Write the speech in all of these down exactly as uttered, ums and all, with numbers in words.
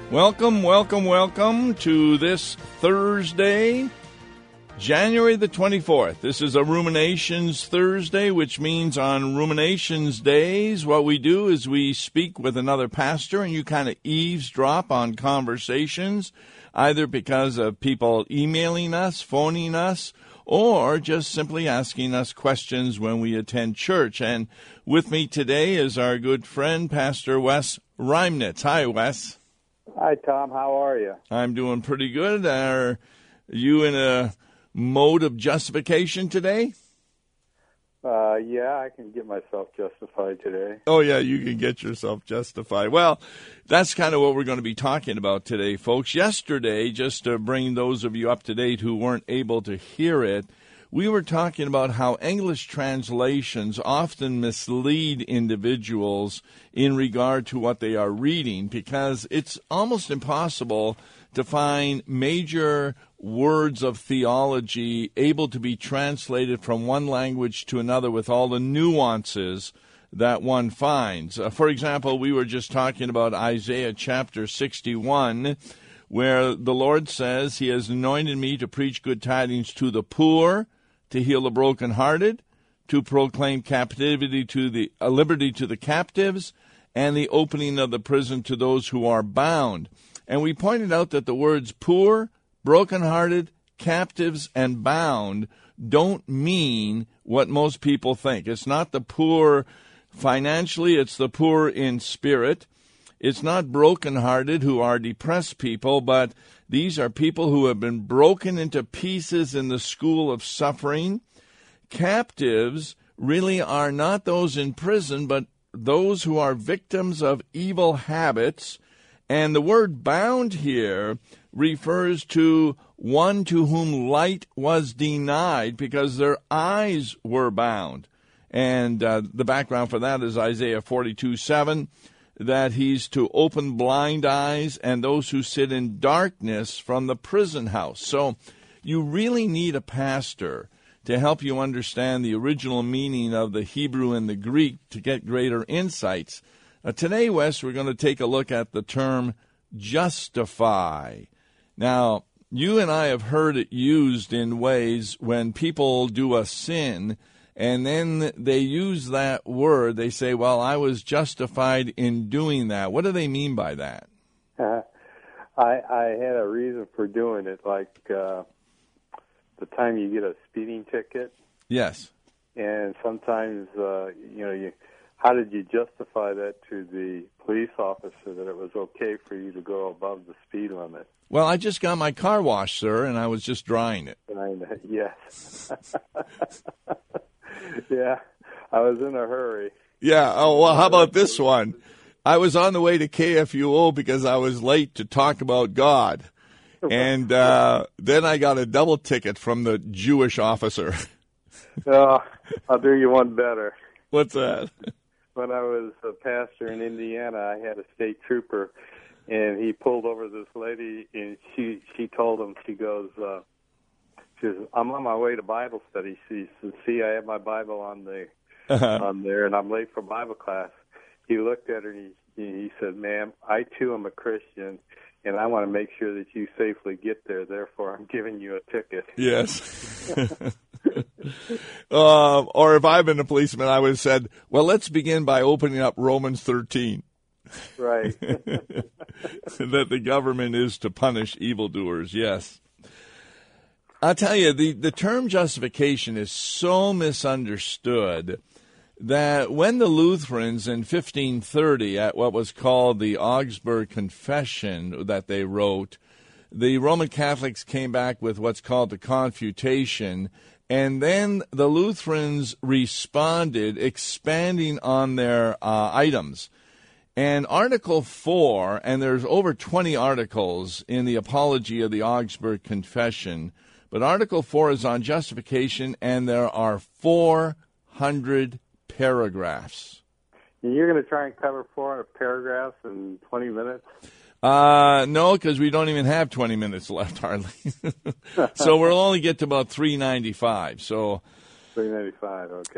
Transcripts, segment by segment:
Welcome, welcome, welcome to this Thursday, January the twenty-fourth. This is a Ruminations Thursday, which means on Ruminations days, what we do is we speak with another pastor and you kind of eavesdrop on conversations, either because of people emailing us, phoning us, or just simply asking us questions when we attend church. And with me today is our good friend, Pastor Wes Reimnitz. Hi, Wes. Hi, Tom. How are you? I'm doing pretty good. Are you in a mode of justification today? Uh, yeah, I can get myself justified today. Oh, yeah, you can get yourself justified. Well, that's kind of what we're going to be talking about today, folks. Yesterday, just to bring those of you up to date who weren't able to hear it, we were talking about how English translations often mislead individuals in regard to what they are reading, because it's almost impossible to find major words of theology able to be translated from one language to another with all the nuances that one finds. Uh, for example, we were just talking about Isaiah chapter sixty-one, where the Lord says, He has anointed me to preach good tidings to the poor, to heal the brokenhearted, to proclaim captivity to the uh, liberty to the captives, and the opening of the prison to those who are bound. And we pointed out that the words poor, brokenhearted, captives, and bound don't mean what most people think. It's not the poor financially, it's the poor in spirit. It's not brokenhearted who are depressed people, but these are people who have been broken into pieces in the school of suffering. Captives really are not those in prison, but those who are victims of evil habits. And the word bound here refers to one to whom light was denied because their eyes were bound. And uh, the background for that is Isaiah forty-two seven. That he's to open blind eyes and those who sit in darkness from the prison house. So you really need a pastor to help you understand the original meaning of the Hebrew and the Greek to get greater insights. Uh, today, Wes, we're going to take a look at the term justify. Now, you and I have heard it used in ways when people do a sin, and then they use that word. They say, well, I was justified in doing that. What do they mean by that? Uh, I, I had a reason for doing it, like uh, the time you get a speeding ticket. Yes. And sometimes, uh, you know, you, how did you justify that to the police officer that it was okay for you to go above the speed limit? Well, I just got my car washed, sir, and I was just drying it. Drying it, yes. Yeah, I was in a hurry. Yeah, oh, well, how about this one? I was on the way to K F U O because I was late to talk about God. And uh, then I got a double ticket from the Jewish officer. Oh, I'll do you one better. What's that? When I was a pastor in Indiana, I had a state trooper, and he pulled over this lady, and she, she told him, she goes, uh, She says, I'm on my way to Bible study. She says, see, I have my Bible on the uh-huh. on there, and I'm late for Bible class. He looked at her, and he, he said, ma'am, I, too, am a Christian, and I want to make sure that you safely get there. Therefore, I'm giving you a ticket. Yes. uh, or if I've been a policeman, I would have said, well, let's begin by opening up Romans thirteen. Right. That the government is to punish evildoers, yes. I'll tell you, the, the term justification is so misunderstood that when the Lutherans in fifteen thirty, at what was called the Augsburg Confession that they wrote, the Roman Catholics came back with what's called the Confutation, and then the Lutherans responded, expanding on their uh, items. And Article four, and there's over twenty articles in the Apology of the Augsburg Confession, but Article four is on justification, and there are four hundred paragraphs. And you're going to try and cover four hundred paragraphs in twenty minutes? Uh, no, because we don't even have twenty minutes left, hardly. So we'll only get to about three ninety-five. So three ninety-five, okay.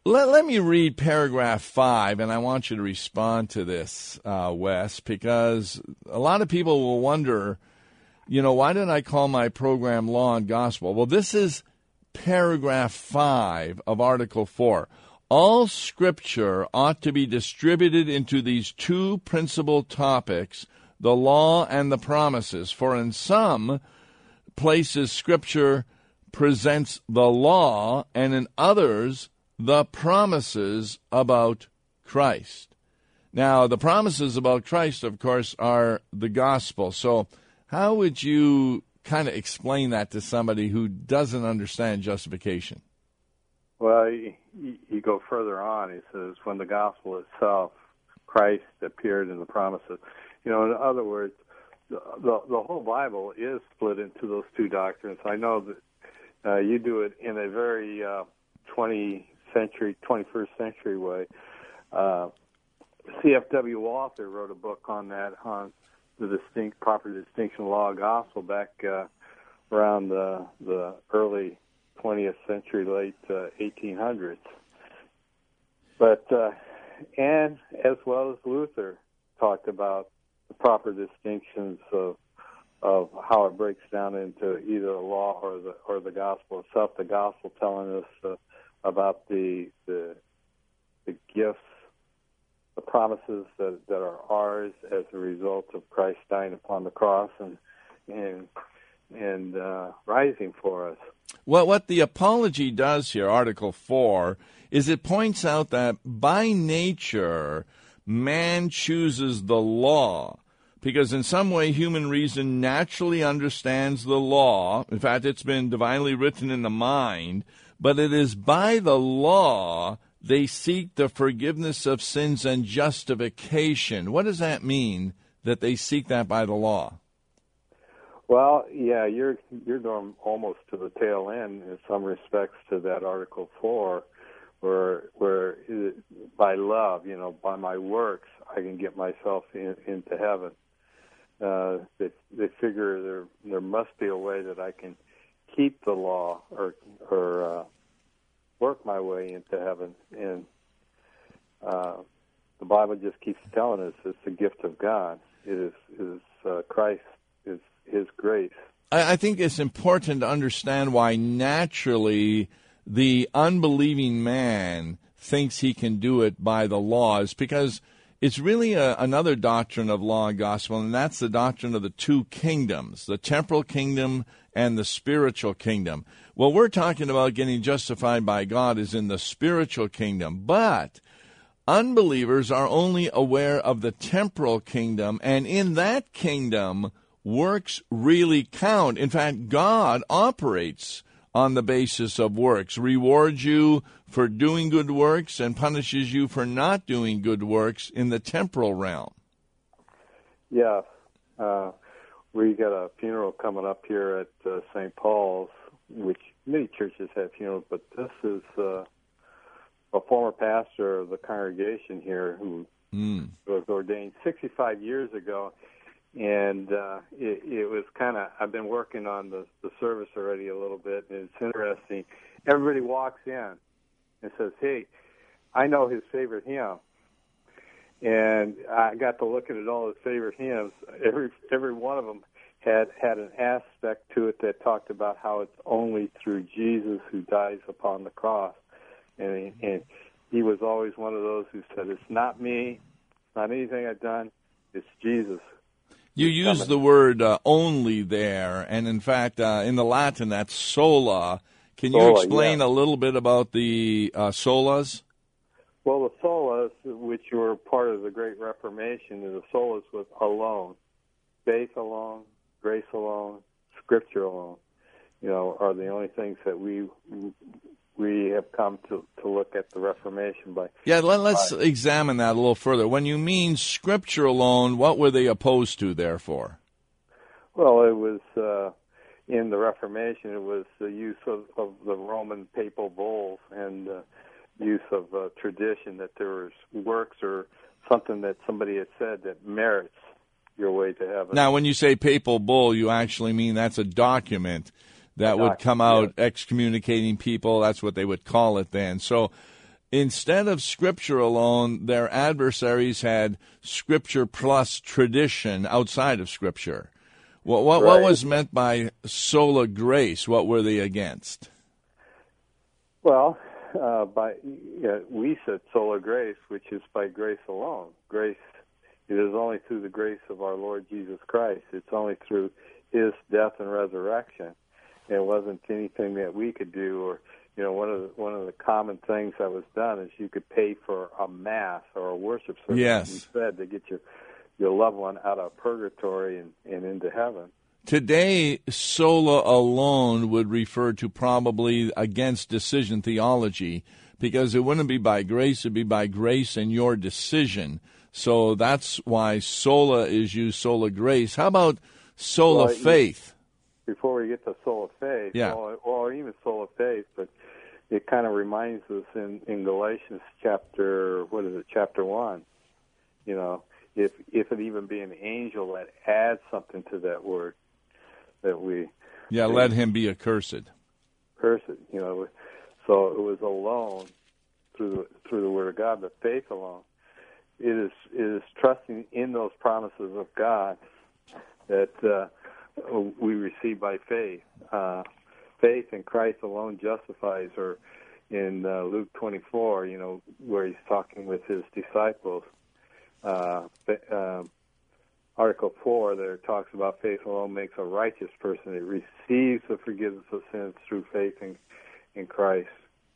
Let, let me read paragraph five, and I want you to respond to this, uh, Wes, because a lot of people will wonder, you know, why did I call my program Law and Gospel? Well, this is paragraph five of Article four. All Scripture ought to be distributed into these two principal topics, the law and the promises. For in some places Scripture presents the law, and in others the promises about Christ. Now, the promises about Christ, of course, are the gospel. So how would you kind of explain that to somebody who doesn't understand justification? Well, you, you go further on. He says, when the gospel itself, Christ appeared in the promises. You know, in other words, the, the, the whole Bible is split into those two doctrines. I know that uh, you do it in a very uh, twentieth century, twenty-first century way. Uh, C F W Walther wrote a book on that, on the distinct, proper distinction of law and gospel back uh, around the, the early twentieth century, late uh, eighteen hundreds. But, uh, and as well as Luther talked about the proper distinctions of of how it breaks down into either the law or the or the gospel itself. The gospel telling us uh, about the, the the gifts, the promises that that are ours as a result of Christ dying upon the cross and and and uh, rising for us. Well, what the apology does here, Article four, is it points out that by nature man chooses the law, because in some way human reason naturally understands the law. In fact, it's been divinely written in the mind, but it is by the law they seek the forgiveness of sins and justification. What does that mean, that they seek that by the law? Well, yeah, you're you're going almost to the tail end in some respects to that Article four, where where it, by love, you know, by my works, I can get myself in, into heaven. Uh, they they figure there there must be a way that I can keep the law or or uh, work my way into heaven, and uh, the Bible just keeps telling us it's a gift of God. It is is uh, Christ is His grace. I, I think it's important to understand why naturally the unbelieving man thinks he can do it by the laws, because it's really a, another doctrine of law and gospel, and that's the doctrine of the two kingdoms, the temporal kingdom and the spiritual kingdom. Well, we're talking about getting justified by God is in the spiritual kingdom, but unbelievers are only aware of the temporal kingdom, and in that kingdom, works really count. In fact, God operates on the basis of works, rewards you for doing good works and punishes you for not doing good works in the temporal realm. Yeah. Uh, we got a funeral coming up here at uh, Saint Paul's, which many churches have funerals, but this is uh, a former pastor of the congregation here who mm. was ordained sixty-five years ago. And uh, it, it was kind of, I've been working on the, the service already a little bit, and it's interesting. Everybody walks in and says, hey, I know his favorite hymn. And I got to looking at all his favorite hymns. Every every one of them had, had an aspect to it that talked about how it's only through Jesus who dies upon the cross. And he, and he was always one of those who said, it's not me, it's not anything I've done, it's Jesus. You use the word uh, only there, and in fact, uh, in the Latin, that's sola. Can you sola, explain yeah. a little bit about the uh, solas? Well, the solas, which were part of the Great Reformation, the solas was alone. Faith alone, grace alone, Scripture alone, you know, are the only things that we we have come to, to look at the Reformation by. Yeah, let, let's by. examine that a little further. When you mean Scripture alone, what were they opposed to, therefore? Well, it was, uh, in the Reformation, it was the use of, of the Roman papal bulls and uh, use of uh, tradition, that there was works or something that somebody had said that merits your way to heaven. Now, when you say papal bull, you actually mean that's a document that would come out excommunicating people. That's what they would call it then. So instead of Scripture alone, their adversaries had Scripture plus tradition outside of Scripture. What, what, right. what was meant by sola grace? What were they against? Well, uh, by yeah, we said sola grace, which is by grace alone. Grace, it is only through the grace of our Lord Jesus Christ. It's only through His death and resurrection. It wasn't anything that we could do, or you know, one of the, one of the common things that was done is you could pay for a mass or a worship service yes. instead to get your your loved one out of purgatory and, and into heaven. Today, sola alone would refer to probably against decision theology, because it wouldn't be by grace, it would be by grace and your decision. So that's why sola is used, sola grace. How about sola well, faith? Before we get to sola faith, yeah. or, or even sola faith, but it kind of reminds us in, in Galatians chapter, what is it, chapter one, you know, if if it even be an angel that adds something to that word, that we... Yeah, let him be accursed. Cursed, you know. So it was alone through the, through the Word of God, but faith alone. It is, it is trusting in those promises of God that uh, we receive by faith. Uh, faith in Christ alone justifies, or in uh, Luke twenty-four, you know, where he's talking with his disciples. Uh, uh, Article four there talks about faith alone makes a righteous person. It receives the forgiveness of sins through faith in, in Christ.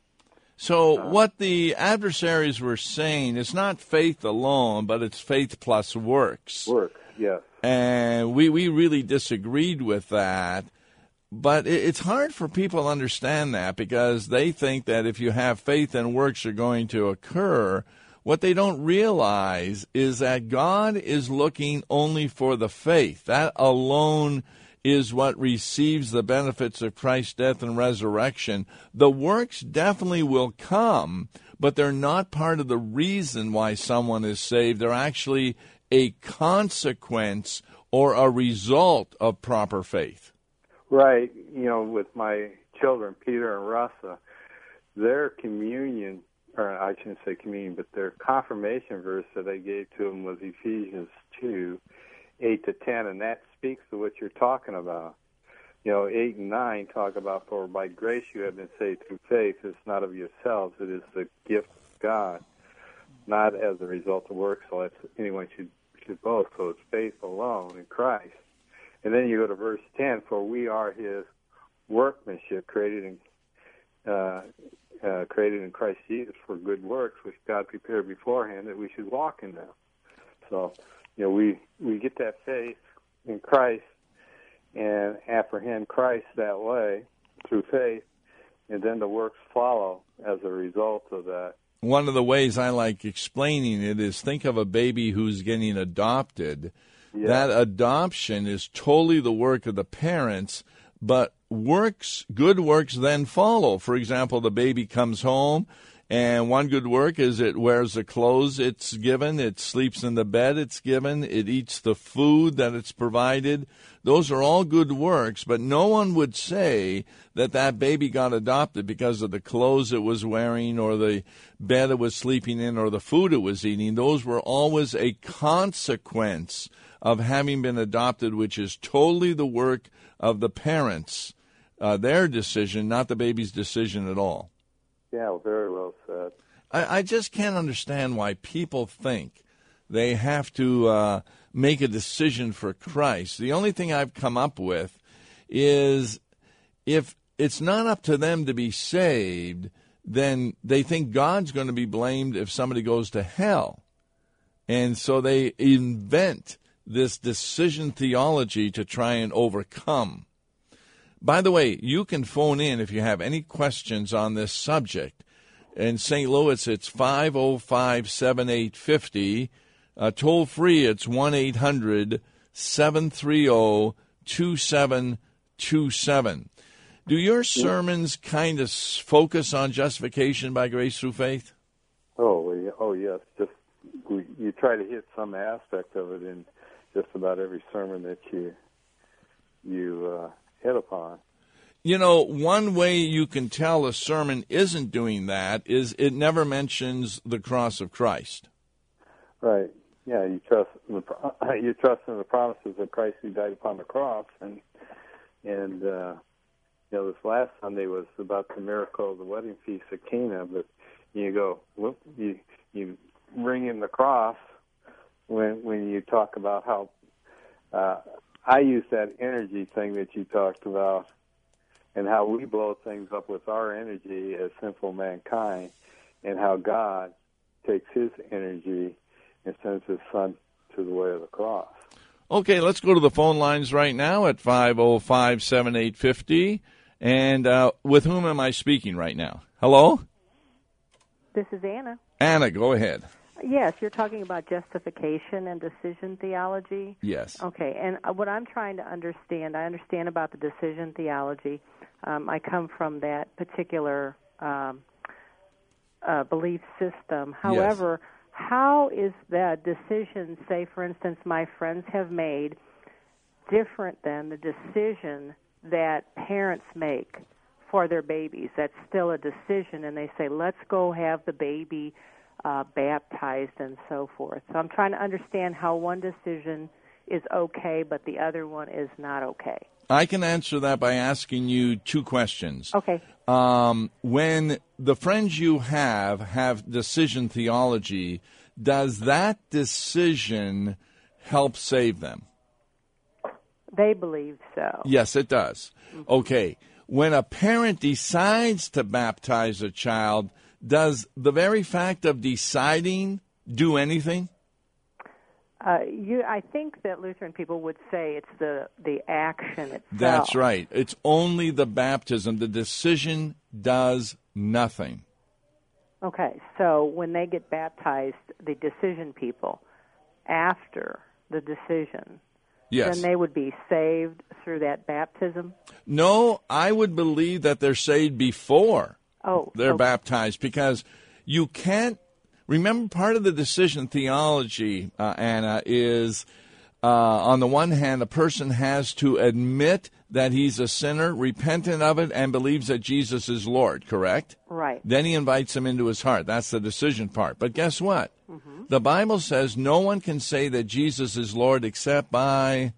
So uh, what the adversaries were saying is not faith alone, but it's faith plus works. Work, yes. And we, we really disagreed with that. But it, it's hard for people to understand that, because they think that if you have faith and works are going to occur. What they don't realize is that God is looking only for the faith. That alone is what receives the benefits of Christ's death and resurrection. The works definitely will come, but they're not part of the reason why someone is saved. They're actually a consequence or a result of proper faith. Right. You know, with my children, Peter and Russa, their communion, or I shouldn't say communion, but their confirmation verse that I gave to them was Ephesians two, eight to ten, and that speaks to what you're talking about. You know, eight and nine talk about, for by grace you have been saved through faith. It's not of yourselves, it is the gift of God, not as a result of works, so that's, anyone should, should boast. So it's faith alone in Christ. And then you go to verse ten, for we are his workmanship, created in uh, uh, created in Christ Jesus for good works, which God prepared beforehand that we should walk in them. So, you know, we, we get that faith in Christ and apprehend Christ that way through faith, and then the works follow as a result of that. One of the ways I like explaining it is, think of a baby who's getting adopted. Yeah. That adoption is totally the work of the parents, but works, good works then follow. For example, the baby comes home, and one good work is it wears the clothes it's given, it sleeps in the bed it's given, it eats the food that it's provided. Those are all good works, but no one would say that that baby got adopted because of the clothes it was wearing or the bed it was sleeping in or the food it was eating. Those were always a consequence of having been adopted, which is totally the work of the parents, uh, their decision, not the baby's decision at all. Yeah, very well said. I, I just can't understand why people think they have to uh, make a decision for Christ. The only thing I've come up with is if it's not up to them to be saved, then they think God's going to be blamed if somebody goes to hell. And so they invent this decision theology to try and overcome. By the way, you can phone in if you have any questions on this subject. In Saint Louis, it's five oh five, seven eight five oh. Uh, toll free, it's one eight hundred, seven three zero, two seven two seven. Do your sermons kind of focus on justification by grace through faith? Oh, oh yes. Just we, you try to hit some aspect of it in just about every sermon that you you uh, hit upon. you know, one way you can tell a sermon isn't doing that is it never mentions the cross of Christ. Right. Yeah, you trust in the, you trust in the promises of Christ who died upon the cross, and and uh, you know, this last Sunday was about the miracle of the wedding feast at Cana, but you go, whoop, you you bring in the cross when when you talk about how uh, I use that energy thing that you talked about, and how we blow things up with our energy as sinful mankind, and how God takes His energy and sends His Son to the way of the cross. Okay, let's go to the phone lines right now at five oh five, seven eight five oh. And uh, with whom am I speaking right now? Hello? This is Anna. Anna, go ahead. Yes, you're talking about justification and decision theology. Yes. Okay, and what I'm trying to understand, I understand about the decision theology. Um, I come from that particular um, uh, belief system. However, yes. How is that decision, say, for instance, my friends have made, different than the decision that parents make for their babies? That's still a decision, and they say, let's go have the baby uh, baptized and so forth. So I'm trying to understand how one decision is okay, but the other one is not okay. I can answer that by asking you two questions. Okay. Um, when the friends you have have decision theology, does that decision help save them? They believe so. Yes, it does. Mm-hmm. Okay. When a parent decides to baptize a child, does the very fact of deciding do anything? Uh, you, I think that Lutheran people would say it's the, the action itself. That's right. It's only the baptism. The decision does nothing. Okay, so when they get baptized, the decision people, after the decision, yes. then they would be saved through that baptism? No, I would believe that they're saved before oh, they're okay. baptized, because you can't. Remember, part of the decision theology, uh, Anna, is uh, on the one hand, a person has to admit that he's a sinner, repentant of it, and believes that Jesus is Lord, correct? Right. Then he invites him into his heart. That's the decision part. But guess what? Mm-hmm. The Bible says no one can say that Jesus is Lord except by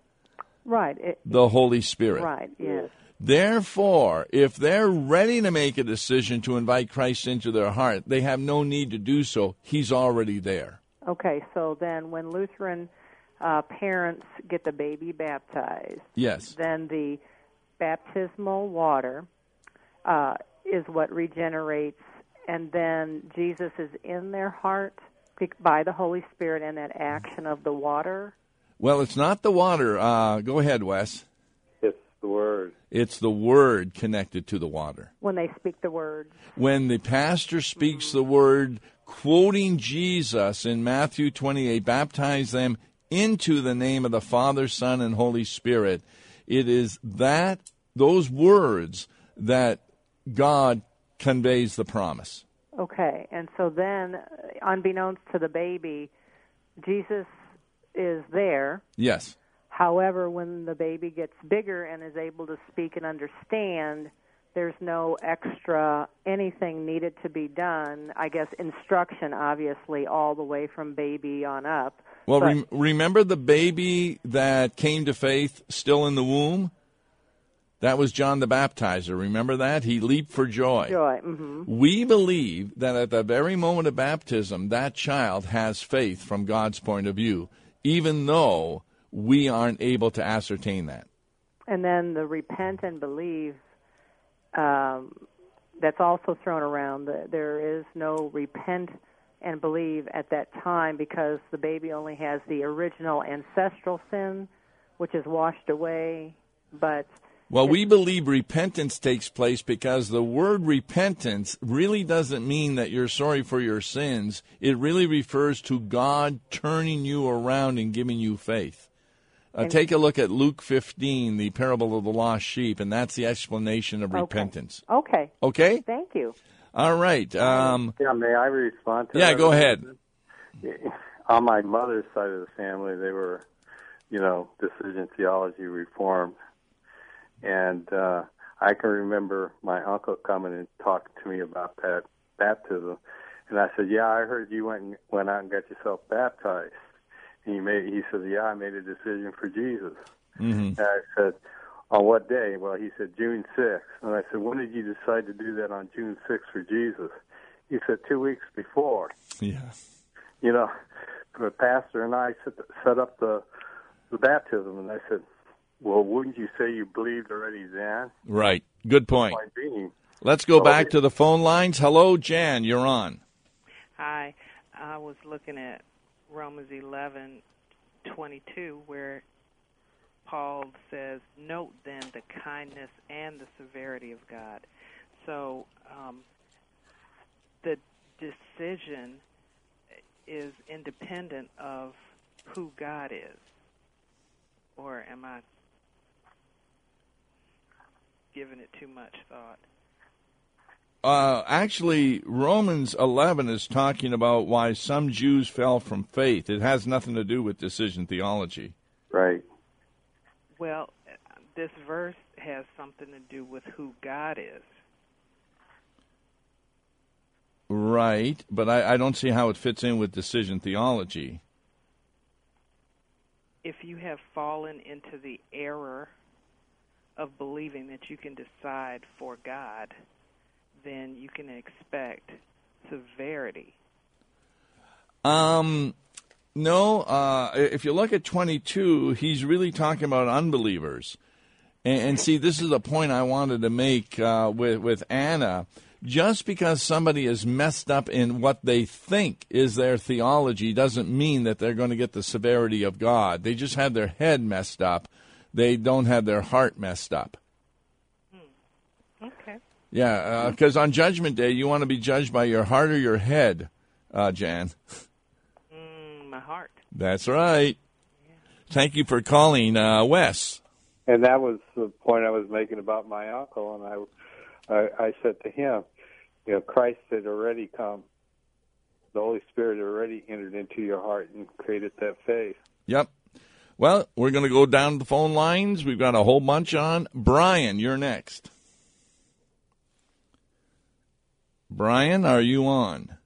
right. It, the Holy Spirit. Right, yes. Therefore, if they're ready to make a decision to invite Christ into their heart, they have no need to do so. He's already there. Okay, so then when Lutheran uh, parents get the baby baptized, yes, then the baptismal water uh, is what regenerates, and then Jesus is in their heart by the Holy Spirit and that action of the water? Well, it's not the water. Uh, go ahead, Wes. It's the Word. It's the Word connected to the water. When they speak the words. When the pastor speaks the Word, quoting Jesus in Matthew twenty-eight, baptize them into the name of the Father, Son, and Holy Spirit, it is that those words that God conveys the promise. Okay, and so then, unbeknownst to the baby, Jesus is there. Yes. However, when the baby gets bigger and is able to speak and understand, there's no extra anything needed to be done. I guess instruction, obviously, all the way from baby on up. Well, but, rem- remember the baby that came to faith still in the womb? That was John the Baptizer. Remember that? He leaped for joy. Joy. Mm-hmm. We believe that at the very moment of baptism, that child has faith from God's point of view, even though we aren't able to ascertain that. And then the repent and believe, um, that's also thrown around. There is no repent and believe at that time because the baby only has the original ancestral sin, which is washed away. But well, we believe repentance takes place because the word repentance really doesn't mean that you're sorry for your sins. It really refers to God turning you around and giving you faith. Uh, take a look at Luke fifteen, the parable of the lost sheep, and that's the explanation of okay. repentance. Okay. Okay? Thank you. All right. Um, yeah, may I respond to yeah, that? Yeah, go ahead. On my mother's side of the family, they were, you know, decision theology reformed. And uh, I can remember my uncle coming and talking to me about that baptism, and I said, "Yeah, I heard you went and, went out and got yourself baptized." And he made he said, "Yeah, I made a decision for Jesus." Mm-hmm. And I said, "On what day?" Well, he said June sixth, and I said, "When did you decide to do that on June sixth for Jesus?" He said, two weeks before. Yeah. You know, the pastor and I set, set up the the baptism, and I said, "Well, wouldn't you say you believed already then?" Right. Good point. Point being, Let's go so back to the phone lines. Hello, Jan. You're on. Hi. I was looking at Romans eleven twenty-two, where Paul says, "Note then the kindness and the severity of God." So um, the decision is independent of who God is. Or am I giving it too much thought? Uh, actually, Romans eleven is talking about why some Jews fell from faith. It has nothing to do with decision theology. right. Well, this verse has something to do with who God is. Right, but I, I don't see how it fits in with decision theology. If you have fallen into the error of believing that you can decide for God, then you can expect severity. Um, no, uh, if you look at twenty-two, he's really talking about unbelievers. And, and see, this is a point I wanted to make uh, with, with Anna. Just because somebody is messed up in what they think is their theology doesn't mean that they're going to get the severity of God. They just have their head messed up. They don't have their heart messed up. Hmm. Okay. Yeah, because uh, on Judgment Day, you want to be judged by your heart or your head, uh, Jan? Mm, my heart. That's right. Yeah. Thank you for calling, uh, Wes. And that was the point I was making about my uncle, and I, I, I said to him, you know, Christ had already come. The Holy Spirit had already entered into your heart and created that faith. Yep. Well, we're going to go down the phone lines. We've got a whole bunch on. Brian, you're next. Brian, are you on?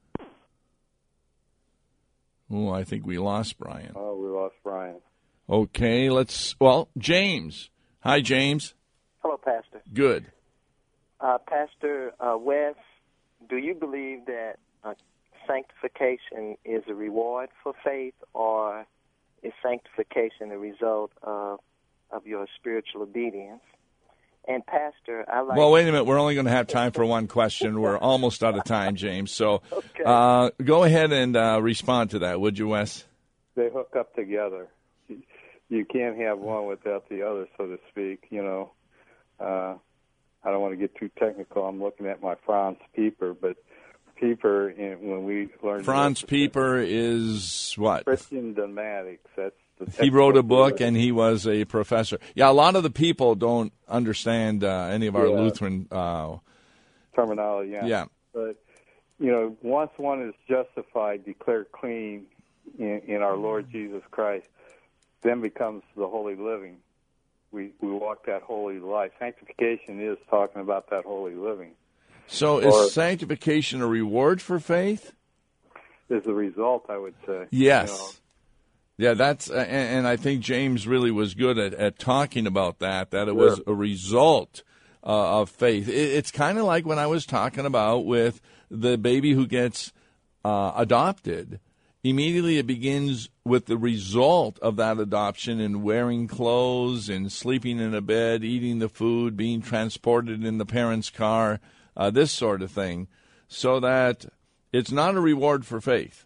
Oh, I think we lost Brian. Oh, we lost Brian. Okay, let's, well, James. Hi, James. Hello, Pastor. Good. Uh, Pastor uh, Wes, do you believe that uh, sanctification is a reward for faith, or is sanctification a result of, of your spiritual obedience? And Pastor, I like... Well, wait a minute. We're only going to have time for one question. We're almost out of time, James. So okay. uh, go ahead and uh, respond to that, would you, Wes? They hook up together. You can't have one without the other, so to speak. You know, uh, I don't want to get too technical. I'm looking at my Franz Pieper, but Pieper, when we learned... Franz Pieper is what? Christian Dogmatics. That's He wrote a book, and he was a professor. Yeah, a lot of the people don't understand uh, any of our yeah. Lutheran uh, terminology. Yeah. yeah. But, you know, once one is justified, declared clean in, in our Lord Jesus Christ, then becomes the holy living. We we walk that holy life. Sanctification is talking about that holy living. So or, is sanctification a reward for faith? Is the result, I would say. Yes. You know. Yeah, that's, uh, and, and I think James really was good at, at talking about that, that it was Sure. a result uh, of faith. It, it's kind of like when I was talking about with the baby who gets uh, adopted. Immediately it begins with the result of that adoption in wearing clothes and sleeping in a bed, eating the food, being transported in the parent's car, uh, this sort of thing, so that it's not a reward for faith.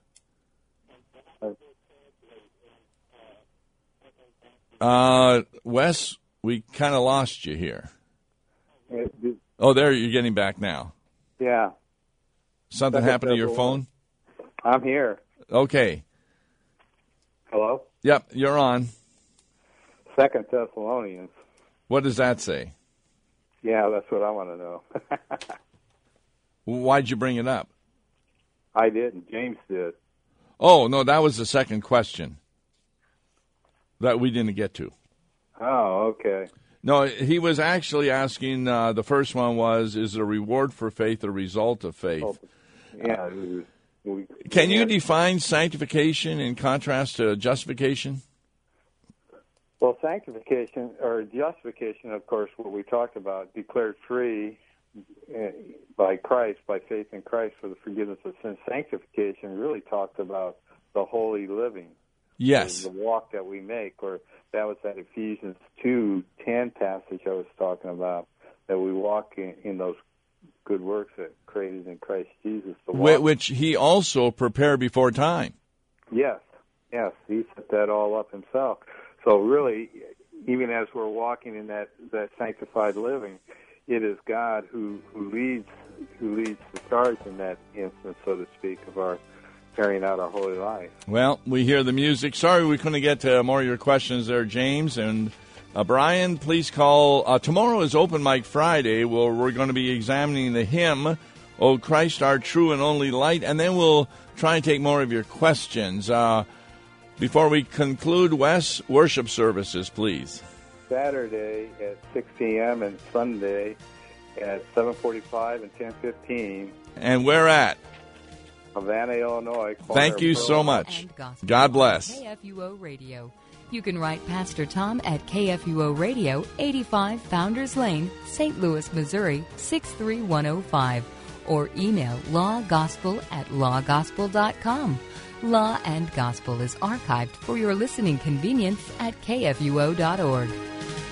Uh, Wes, we kind of lost you here. Oh, there, you're getting back now. Yeah. Something Second happened to your phone? I'm here. Okay. Hello? Yep, you're on. Second Thessalonians. What does that say? Yeah, that's what I want to know. Why'd you bring it up? I didn't. James did. Oh, no, that was the second question that we didn't get to. Oh, okay. No, he was actually asking, uh, the first one was, is a reward for faith a result of faith? Oh, yeah. We, we, Can you yeah. define sanctification in contrast to justification? Well, sanctification or justification, of course, what we talked about, declared free uh, by Christ, by faith in Christ for the forgiveness of sins. Sanctification really talked about the holy living. Yes. The walk that we make, or that was that Ephesians two ten passage I was talking about, that we walk in, in those good works that created in Christ Jesus. The walk. Which he also prepared before time. Yes, yes, he set that all up himself. So really, even as we're walking in that, that sanctified living, it is God who, who leads who leads the charge in that instance, so to speak, of our carrying out our holy life. Well, we hear the music. Sorry we couldn't get to more of your questions there, James. And uh, Brian, please call. Uh, tomorrow is Open Mic Friday, where we're going to be examining the hymn, O Christ, our true and only light, and then we'll try and take more of your questions. Uh, before we conclude, Wes, worship services, please. Saturday at six p.m. and Sunday at seven forty-five and ten fifteen. And where at? Havana, Illinois. Thank you so much. God bless. K F U O Radio. You can write Pastor Tom at K F U O Radio, eighty-five Founders Lane, Saint Louis, Missouri, six three one oh five, or email lawgospel at lawgospel dot com. Law and Gospel is archived for your listening convenience at K F U O dot org.